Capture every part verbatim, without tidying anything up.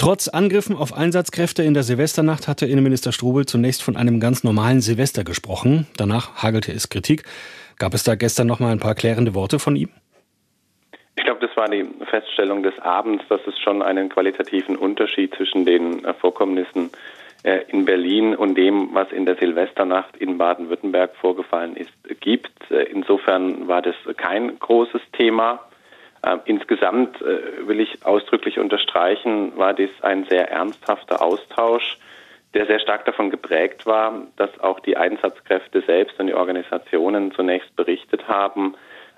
Trotz Angriffen auf Einsatzkräfte in der Silvesternacht hatte Innenminister Strubel zunächst von einem ganz normalen Silvester gesprochen. Danach hagelte es Kritik. Gab es da gestern noch mal ein paar klärende Worte von ihm? Ich glaube, das war die Feststellung des Abends, dass es schon einen qualitativen Unterschied zwischen den Vorkommnissen in Berlin und dem, was in der Silvesternacht in Baden-Württemberg vorgefallen ist, gibt. Insofern war das kein großes Thema. Insgesamt will ich ausdrücklich unterstreichen, war dies ein sehr ernsthafter Austausch, der sehr stark davon geprägt war, dass auch die Einsatzkräfte selbst und die Organisationen zunächst berichtet haben,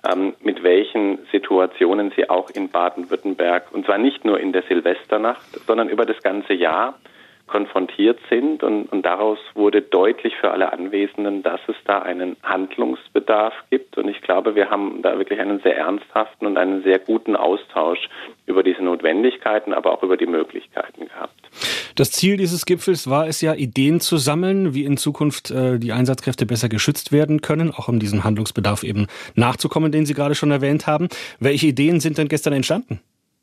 mit welchen Situationen sie auch in Baden-Württemberg, und zwar nicht nur in der Silvesternacht, sondern über das ganze Jahr konfrontiert sind. Und, und daraus wurde deutlich für alle Anwesenden, dass es da einen Handlungsbedarf gibt. Und ich glaube, wir haben da wirklich einen sehr ernsthaften und einen sehr guten Austausch über diese Notwendigkeiten, aber auch über die Möglichkeiten gehabt. Das Ziel dieses Gipfels war es ja, Ideen zu sammeln, wie in Zukunft äh, die Einsatzkräfte besser geschützt werden können, auch um diesem Handlungsbedarf eben nachzukommen, den Sie gerade schon erwähnt haben. Welche Ideen sind denn gestern entstanden?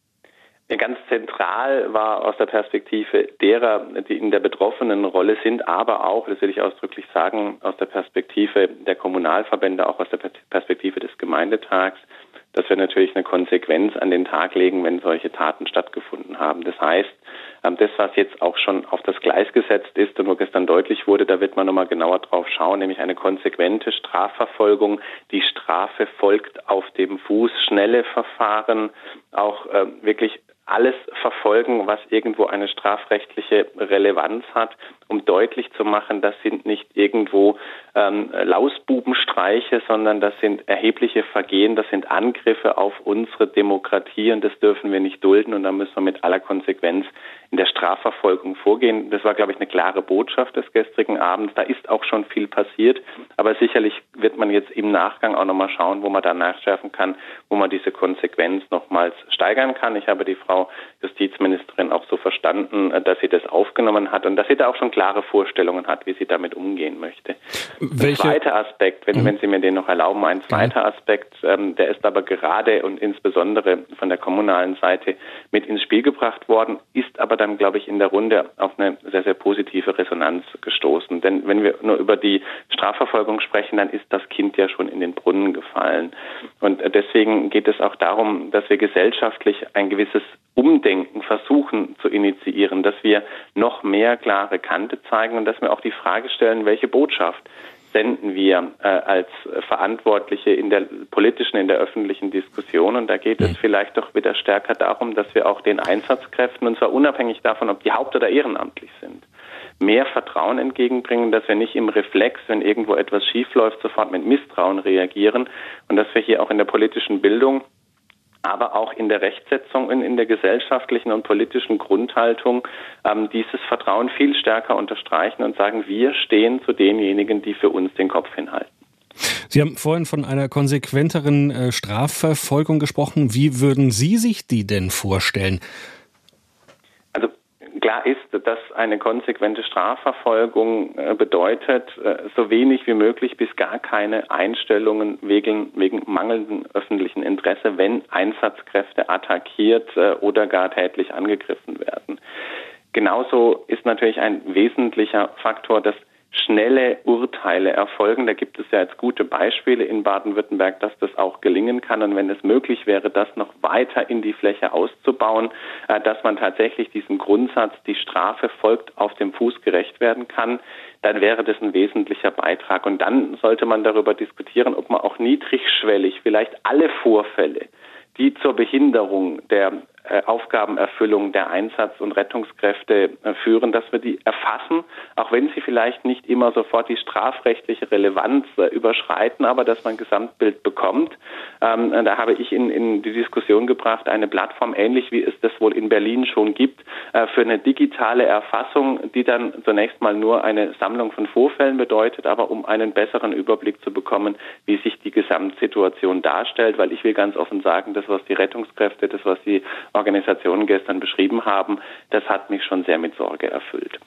Ja, ganz zentral war aus der Perspektive derer, die in der betroffenen Rolle sind, aber auch, das will ich ausdrücklich sagen, aus der Perspektive der Kommunalverbände, auch aus der Perspektive des Gemeindetags, dass wir natürlich eine Konsequenz an den Tag legen, wenn solche Taten stattgefunden haben. Das heißt, das, was jetzt auch schon auf das Gleis gesetzt ist und wo gestern deutlich wurde, da wird man nochmal genauer drauf schauen, nämlich eine konsequente Strafverfolgung. Die Strafe folgt auf dem Fuß, schnelle Verfahren, auch äh, wirklich alles verfolgen, was irgendwo eine strafrechtliche Relevanz hat, um deutlich zu machen, das sind nicht irgendwo ähm, Lausbubenstreiche, sondern das sind erhebliche Vergehen, das sind Angriffe auf unsere Demokratie und das dürfen wir nicht dulden und da müssen wir mit aller Konsequenz in der Strafverfolgung vorgehen. Das war, glaube ich, eine klare Botschaft des gestrigen Abends. Da ist auch schon viel passiert, aber sicherlich wird man jetzt im Nachgang auch nochmal schauen, wo man da nachschärfen kann, wo man diese Konsequenz nochmals steigern kann. Ich habe die Frau Justizministerin auch so verstanden, dass sie das aufgenommen hat und dass sie da auch schon klare Vorstellungen hat, wie sie damit umgehen möchte. Welche? Ein zweiter Aspekt, wenn, mhm. wenn Sie mir den noch erlauben, ein zweiter ja. Aspekt, ähm, der ist aber gerade und insbesondere von der kommunalen Seite mit ins Spiel gebracht worden, ist aber dann, glaube ich, in der Runde auf eine sehr, sehr positive Resonanz gestoßen. Denn wenn wir nur über die Strafverfolgung sprechen, dann ist das Kind ja schon in den Brunnen gefallen. Und deswegen geht es auch darum, dass wir gesellschaftlich ein gewisses Umdenken versuchen zu initiieren, dass wir noch mehr klare Kante zeigen und dass wir auch die Frage stellen, welche Botschaft senden wir äh, als Verantwortliche in der politischen, in der öffentlichen Diskussion. Und da geht es vielleicht doch wieder stärker darum, dass wir auch den Einsatzkräften, und zwar unabhängig davon, ob die haupt- oder ehrenamtlich sind, mehr Vertrauen entgegenbringen, dass wir nicht im Reflex, wenn irgendwo etwas schiefläuft, sofort mit Misstrauen reagieren und dass wir hier auch in der politischen Bildung, aber auch in der Rechtsetzung und in der gesellschaftlichen und politischen Grundhaltung ähm, dieses Vertrauen viel stärker unterstreichen und sagen, wir stehen zu denjenigen, die für uns den Kopf hinhalten. Sie haben vorhin von einer konsequenteren äh, Strafverfolgung gesprochen. Wie würden Sie sich die denn vorstellen? Also klar ist, dass eine konsequente Strafverfolgung bedeutet, so wenig wie möglich bis gar keine Einstellungen wegen, wegen mangelndem öffentlichen Interesse, wenn Einsatzkräfte attackiert oder gar tätlich angegriffen werden. Genauso ist natürlich ein wesentlicher Faktor, dass schnelle Urteile erfolgen. Da gibt es ja jetzt gute Beispiele in Baden-Württemberg, dass das auch gelingen kann. Und wenn es möglich wäre, das noch weiter in die Fläche auszubauen, dass man tatsächlich diesem Grundsatz, die Strafe folgt auf dem Fuß, gerecht werden kann, dann wäre das ein wesentlicher Beitrag. Und dann sollte man darüber diskutieren, ob man auch niedrigschwellig vielleicht alle Vorfälle, die zur Behinderung der äh, Aufgabenerfüllung der Einsatz- und Rettungskräfte äh, führen, dass wir die erfassen, auch wenn sie vielleicht nicht immer sofort die strafrechtliche Relevanz äh, überschreiten, aber dass man ein Gesamtbild bekommt. Ähm, da habe ich in, in die Diskussion gebracht, eine Plattform, ähnlich wie es das wohl in Berlin schon gibt, äh, für eine digitale Erfassung, die dann zunächst mal nur eine Sammlung von Vorfällen bedeutet, aber um einen besseren Überblick zu bekommen, wie sich die Gesamtsituation darstellt, weil ich will ganz offen sagen, das, was die Rettungskräfte, das, was die Organisationen gestern beschrieben haben, das hat mich schon sehr mit Sorge erfüllt.